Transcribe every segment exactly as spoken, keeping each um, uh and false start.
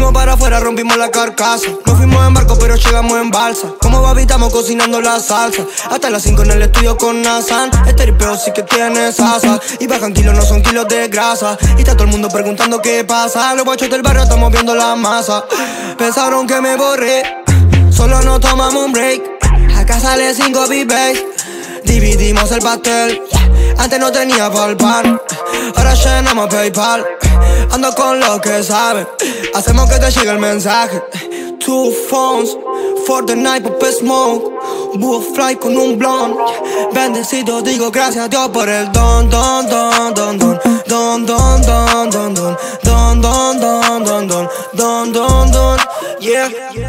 Fuimos para afuera, rompimos la carcasa. No fuimos en barco, pero llegamos en balsa. Como babi, estamos cocinando la salsa. Hasta las cinco en el estudio con Nazan. Este ripeo sí que tiene salsa. Y bajan kilos, no son kilos de grasa. Y está todo el mundo preguntando qué pasa. Los guachos del barrio estamos viendo la masa. Pensaron que me borré, solo no tomamos un break. Acá sale cinco B-Bass, dividimos el pastel. Antes no tenía pa'l pan, ahora llenamos PayPal. Ando con los que saben, hacemos que te llegue el mensaje. Two phones, for the night, pop smoke. Búho fly con un blond. Bendecido, digo gracias a Dios por el don, don, don, don, don. Don, don, don, don, don. Don, don, don, don, don. Don, don, don, yeah.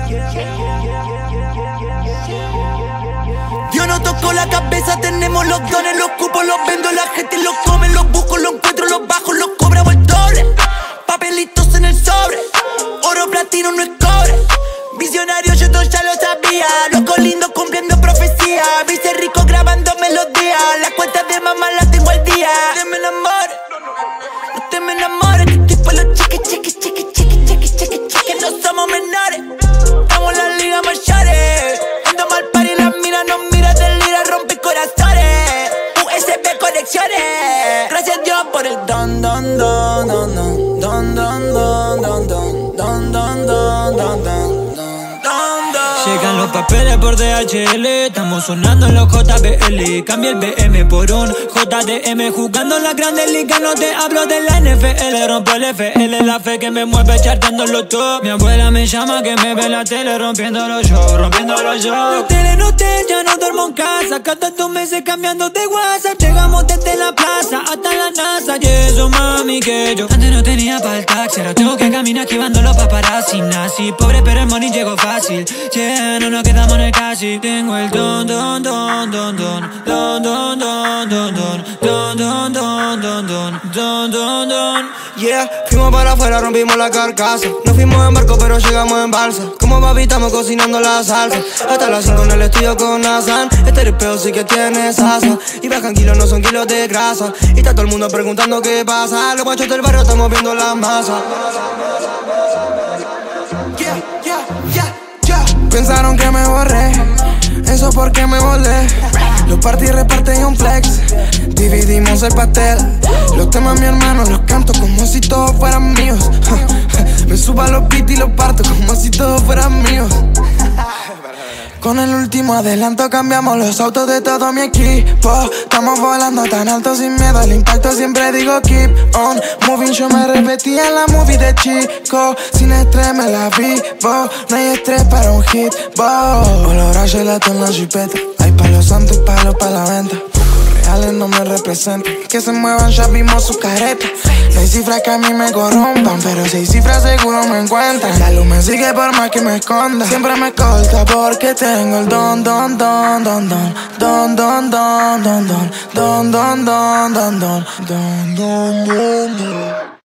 Yo no toco la cabeza, tenemos los dones. Los cupos los vendo, la gente los come. Los busco, los encuentro, los bajo, los cobramos el doble. Papelitos en el sobre, oro, platino, no es cobre. Visionario, yo todo ya lo sabía. Loco lindo cumpliendo profecía. Vice rico grabando melodías. Las cuentas de mamá las tengo al día. No te me enamores, no te me enamores. Que tipo los chiqui, chiqui, chiqui, chiqui, chiqui, chiqui, chiqui. No somos menores, estamos en la liga mayores. Ando mal party, las miras nos miran del lira, rompe corazones. U S B conexiones. Gracias a Dios por el don, don, don, don, don. Don, don, don, don, don. Don, don, don, don, don. Llegan los papeles por D H L, estamos sonando en los J B L. Cambia el B M por un J D M, jugando en la grandes ligas. No te hablo de la N F L, rompo el F L, la fe que me mueve charteando los top. Mi abuela me llama que me ve en la tele, rompiendo los shows, rompiendo los shows. Tele no te, ya no duermo en casa, cada dos meses cambiando de WhatsApp. Llegamos desde la plaza hasta la NASA, y eso mami que yo antes no tenía para el taxi, ahora tengo que caminar esquivando los paparazzi. Nací pobre pero el money llegó fácil, yeah, no nos quedamos en el casi. Tengo el don, don, don, don, don. Don, don, don, don, don. Don, don, don, don, don. Don, don, don. Yeah, fuimos para afuera, rompimos la carcasa. No fuimos en barco, pero llegamos en balsa. Como babi, estamos cocinando la salsa. Hasta las cinco en el estudio con Nazan. Este ripeo sí que tiene salsa. Y bajan kilos, no son kilos de grasa. Y está todo el mundo preguntando qué pasa. Los guachos del barrio estamos viendo la masa. Yeah, yeah, yeah, yeah. Pensaron que me borré, eso porque me volé. Los partí, repartí un flex, dividimos el pastel. Los temas mi hermano los canto como si todos fueran míos. Me subo a los beats y los parto como si todos fueran míos. Con el último adelanto cambiamos los autos de todo mi equipo. Estamos volando tan alto sin miedo al impacto, siempre digo keep on moving. Yo me repetía en la movie de chico, sin estrés me la vivo. No hay estrés para un hit, wow. Olor a gelato en la jipeta, hay palos santos y palos para la venta. Reales no me representan, que se muevan ya vimos su careta. No hay cifras que a mí me corrompan, pero si hay cifras seguro me encuentran. La luz me sigue por más que me esconda, siempre me corta porque tengo el don, don, don, don, don. Don, don, don, don, don. Don, don, don, don, don. Don, don, don, don.